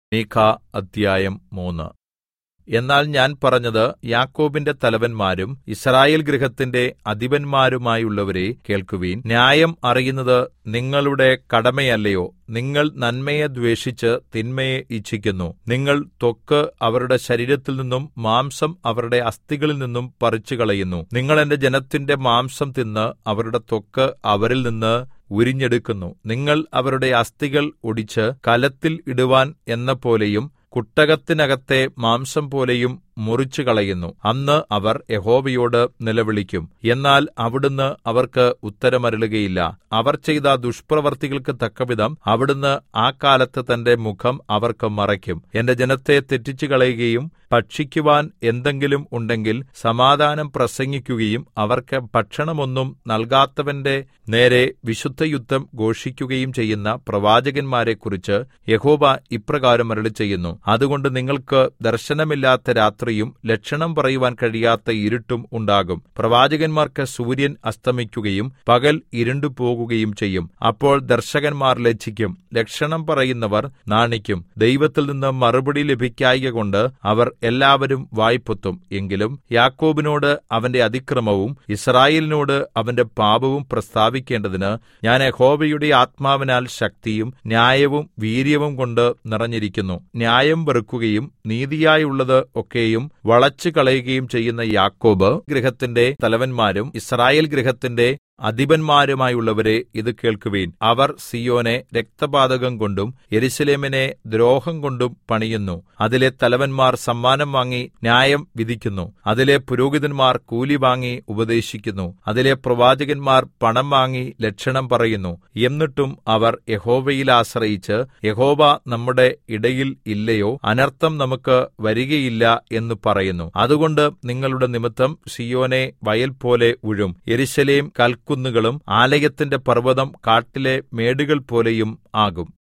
മീഖാ അദ്ധ്യായം 3. എന്നാൽ ഞാൻ പറഞ്ഞത് യാക്കോബിന്റെ തലവന്മാരും യിസ്രായേൽ ഗൃഹത്തിന്റെ അധിപന്മാരുമായുള്ളവരേ കേൾക്കുവിൻ. ന്യായം അറിയുന്നത് നിങ്ങളുടെ കടമയല്ലയോ? നിങ്ങൾ നന്മയെ ദ്വേഷിച്ച് തിന്മയെ ഇച്ഛിക്കുന്നു. നിങ്ങൾ ത്വക്ക് അവരുടെ ശരീരത്തിൽ നിന്നും മാംസം അവരുടെ അസ്ഥികളിൽ നിന്നും പറിച്ചുകളയുന്നു. നിങ്ങൾ എന്റെ ജനത്തിന്റെ മാംസം തിന്ന് അവരുടെ ത്വക്ക് അവരിൽ നിന്ന് ഉരിഞ്ഞെടുക്കുന്നു. നിങ്ങൾ അവരുടെ അസ്ഥികൾ ഒടിച്ച് കലത്തിൽ ഇടുവാൻ എന്നപോലെയും കുട്ടകത്തിനകത്തെ മാംസം പോലെയും മുറിച്ചുകളയുന്നു. അന്ന് അവർ യഹോവയോട് നിലവിളിക്കും, എന്നാൽ അവിടുന്ന് അവർക്ക് ഉത്തരമരുളുകയില്ല. അവർ ചെയ്ത ദുഷ്പ്രവൃത്തികൾക്ക് തക്കവിധം അവിടുന്ന് ആ കാലത്ത് തന്റെ മുഖം അവർക്ക് മറയ്ക്കും. എന്റെ ജനത്തെ തെറ്റിച്ചുകളയുകയും ഭക്ഷിക്കുവാൻ എന്തെങ്കിലും ഉണ്ടെങ്കിൽ സമാധാനം പ്രസംഗിക്കുകയും അവർക്ക് ഭക്ഷണമൊന്നും നൽകാത്തവന്റെ നേരെ വിശുദ്ധയുദ്ധം ഘോഷിക്കുകയും ചെയ്യുന്ന പ്രവാചകന്മാരെക്കുറിച്ച് യഹോവ ഇപ്രകാരം അരുളിച്ചെയ്യുന്നു. അതുകൊണ്ട് നിങ്ങൾക്ക് ദർശനമില്ലാത്ത രാത്രിയും ലക്ഷണം പറയുവാൻ കഴിയാത്ത ഇരുട്ടും ഉണ്ടാകും. പ്രവാചകന്മാർക്ക് സൂര്യൻ അസ്തമിക്കുകയും പകൽ ഇരുണ്ടുപോകുകയും ചെയ്യും. അപ്പോൾ ദർശകന്മാർ ലജ്ജിക്കും, ലക്ഷണം പറയുന്നവർ നാണിക്കും. ദൈവത്തിൽ നിന്ന് മറുപടി ലഭിക്കായ്കകൊണ്ട് അവർ എല്ലാവരും വായ്പൊത്തും. എങ്കിലും യാക്കോബിനോട് അവന്റെ അതിക്രമവും യിസ്രായേലിനോട് അവന്റെ പാപവും പ്രസ്താവിക്കേണ്ടതിന് ഞാൻ യഹോവയുടെ ആത്മാവിനാൽ ശക്തിയും ന്യായവും വീര്യവും കൊണ്ട് നിറഞ്ഞിരിക്കുന്നു. ന്യായം വെറുക്കുകയും നീതിയായുള്ളത് ഒക്കെയും വളച്ചുകളയുകയും ചെയ്യുന്ന യാക്കോബ് ഗൃഹത്തിന്റെ തലവന്മാരും യിസ്രായേൽ ഗൃഹത്തിന്റെ അധിപന്മാരുമായുള്ളവരെ ഇത് കേൾക്കുവിൻ. അവർ സീയോനെ രക്തപാതകം കൊണ്ടും യെരൂശലേമിനെ ദ്രോഹം കൊണ്ടും പണിയുന്നു. അതിലെ തലവന്മാർ സമ്മാനം വാങ്ങി ന്യായം വിധിക്കുന്നു. അതിലെ പുരോഹിതന്മാർ കൂലി വാങ്ങി ഉപദേശിക്കുന്നു. അതിലെ പ്രവാചകന്മാർ പണം വാങ്ങി ലക്ഷണം പറയുന്നു. എന്നിട്ടും അവർ യഹോവയിൽ ആശ്രയിച്ച്, യഹോവ നമ്മുടെ ഇടയിൽ ഇല്ലയോ, അനർത്ഥം നമുക്ക് വരികയില്ല എന്ന് പറയുന്നു. അതുകൊണ്ട് നിങ്ങളുടെ നിമിത്തം സീയോനെ വയൽ പോലെ ഉഴും, യെരൂശലേം കൽക്കുന്നുകളും ആലയത്തിന്റെ പർവ്വതം കാട്ടിലെ മേടുകൾ പോലെയും ആകും.